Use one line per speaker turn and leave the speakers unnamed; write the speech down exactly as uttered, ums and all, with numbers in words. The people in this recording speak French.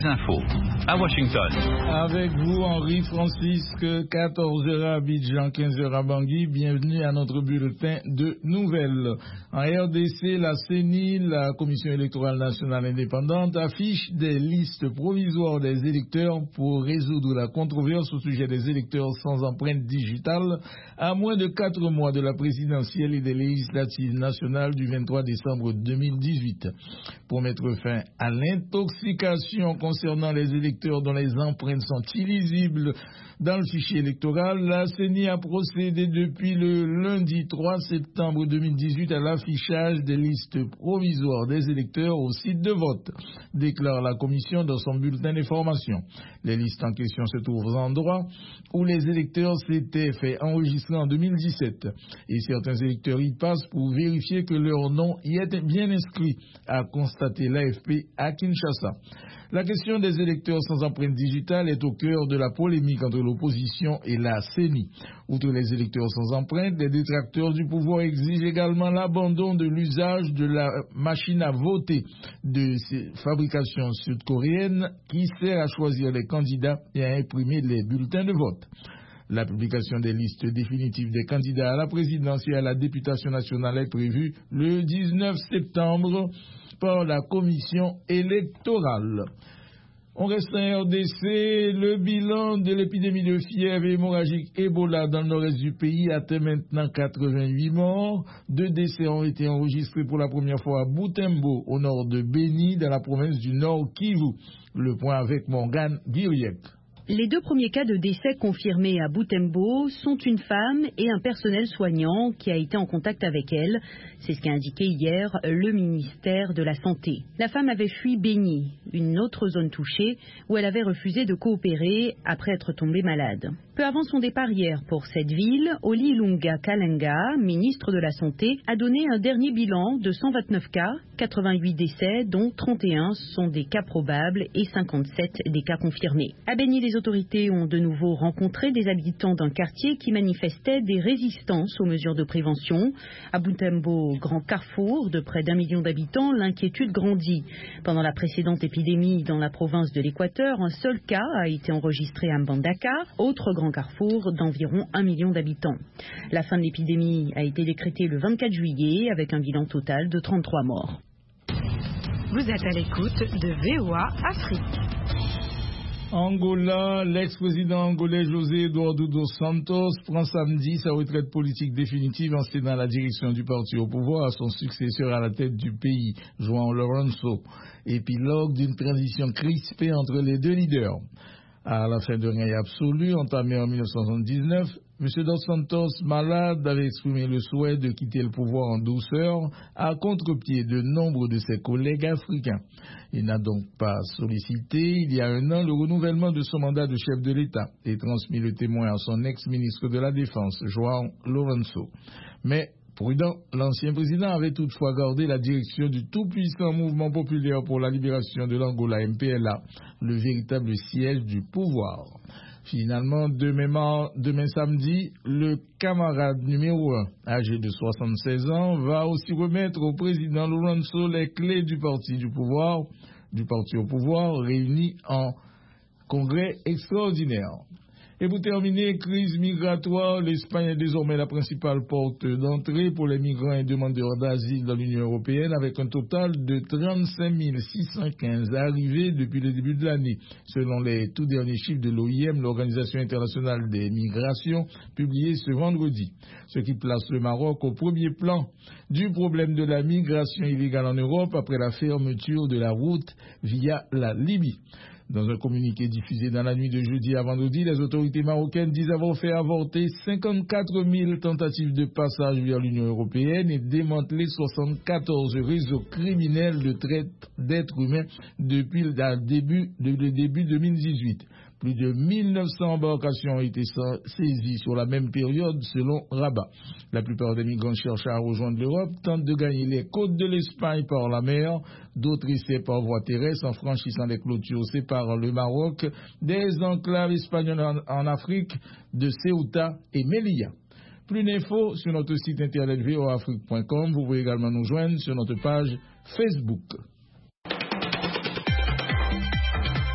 Infos à Washington.
Avec vous, Henri Francisque, quatorze heures à Abidjan, quinze heures à Bangui. Bienvenue à notre bulletin de nouvelles. En R D C, la C E N I, la Commission électorale nationale indépendante, affiche des listes provisoires des électeurs pour résoudre la controverse au sujet des électeurs sans empreinte digitale à moins de quatre mois de la présidentielle et des législatives nationales du vingt-trois décembre deux mille dix-huit. Pour mettre fin à l'intoxication concernant les électeurs dont les empreintes sont illisibles dans le fichier électoral, la C E N I a procédé depuis le lundi trois septembre deux mille dix-huit à l'affichage des listes provisoires des électeurs au site de vote, déclare la commission dans son bulletin d'information. Les listes en question se trouvent en endroits où les électeurs s'étaient fait enregistrer en deux mille dix-sept et certains électeurs y passent pour vérifier que leur nom y est bien inscrit, a constaté l'A F P à Kinshasa. La question des électeurs sans empreinte digitale est au cœur de la polémique entre l'opposition et la C E N I. Outre les électeurs sans empreinte, les détracteurs du pouvoir exigent également l'abandon de l'usage de la machine à voter de fabrication sud-coréenne qui sert à choisir les candidats et à imprimer les bulletins de vote. La publication des listes définitives des candidats à la présidence et à la députation nationale est prévue le dix-neuf septembre par la commission électorale. On reste en R D C, le bilan de l'épidémie de fièvre hémorragique Ebola dans le nord-est du pays atteint maintenant quatre-vingt-huit morts. Deux décès ont été enregistrés pour la première fois à Butembo, au nord de Beni, dans la province du Nord Kivu. Le point avec Morgane Guiriec.
Les deux premiers cas de décès confirmés à Butembo sont une femme et un personnel soignant qui a été en contact avec elle. C'est ce qu'a indiqué hier le ministère de la Santé. La femme avait fui Beni, une autre zone touchée, où elle avait refusé de coopérer après être tombée malade. Peu avant son départ hier pour cette ville, Oli Ilunga Kalenga, ministre de la Santé, a donné un dernier bilan de cent vingt-neuf cas, quatre-vingt-huit décès, dont trente et un sont des cas probables et cinquante-sept des cas confirmés. À Beni, les autorités ont de nouveau rencontré des habitants d'un quartier qui manifestaient des résistances aux mesures de prévention. À Butembo, grand carrefour de près d'un million d'habitants, l'inquiétude grandit. Pendant la précédente épidémie dans la province de l'Équateur, un seul cas a été enregistré à Mbandaka, autre grand carrefour d'environ un million d'habitants. La fin de l'épidémie a été décrétée le vingt-quatre juillet avec un bilan total de trente-trois morts.
Vous êtes à l'écoute de V O A Afrique.
Angola, l'ex-président angolais José Eduardo dos Santos prend samedi sa retraite politique définitive en cédant la direction du parti au pouvoir à son successeur à la tête du pays, João Lourenço. Épilogue d'une transition crispée entre les deux leaders. À la fin de règne absolu, entamé en mille neuf cent soixante-dix-neuf, M. Dos Santos, malade, avait exprimé le souhait de quitter le pouvoir en douceur, à contre-pied de nombre de ses collègues africains. Il n'a donc pas sollicité, il y a un an, le renouvellement de son mandat de chef de l'État et transmis le témoin à son ex-ministre de la Défense, João Lourenço. Mais, prudent, l'ancien président avait toutefois gardé la direction du tout-puissant mouvement populaire pour la libération de l'Angola, M P L A, le véritable siège du pouvoir. Finalement, demain, demain samedi, le camarade numéro un, âgé de soixante-seize ans, va aussi remettre au président Lourenço les clés du parti du pouvoir, du parti au pouvoir, réuni en congrès extraordinaire. Et pour terminer, crise migratoire, l'Espagne est désormais la principale porte d'entrée pour les migrants et demandeurs d'asile dans l'Union européenne, avec un total de trente-cinq mille six cent quinze arrivés depuis le début de l'année, selon les tout derniers chiffres de l'O I M, l'Organisation internationale des migrations, publiés ce vendredi, ce qui place le Maroc au premier plan du problème de la migration illégale en Europe après la fermeture de la route via la Libye. Dans un communiqué diffusé dans la nuit de jeudi à vendredi, les autorités marocaines disent avoir fait avorter cinquante-quatre mille tentatives de passage vers l'Union européenne et démanteler soixante-quatorze réseaux criminels de traite d'êtres humains depuis le début, le début deux mille dix-huit. Plus de mille neuf cents embarcations ont été saisies sur la même période selon Rabat. La plupart des migrants cherchent à rejoindre l'Europe, tentent de gagner les côtes de l'Espagne par la mer, d'autres essaient par voie terrestre en franchissant les clôtures séparant le Maroc des enclaves espagnoles en, en Afrique de Ceuta et Melilla. Plus d'infos sur notre site internet v o afrique point com. Vous pouvez également nous joindre sur notre page Facebook.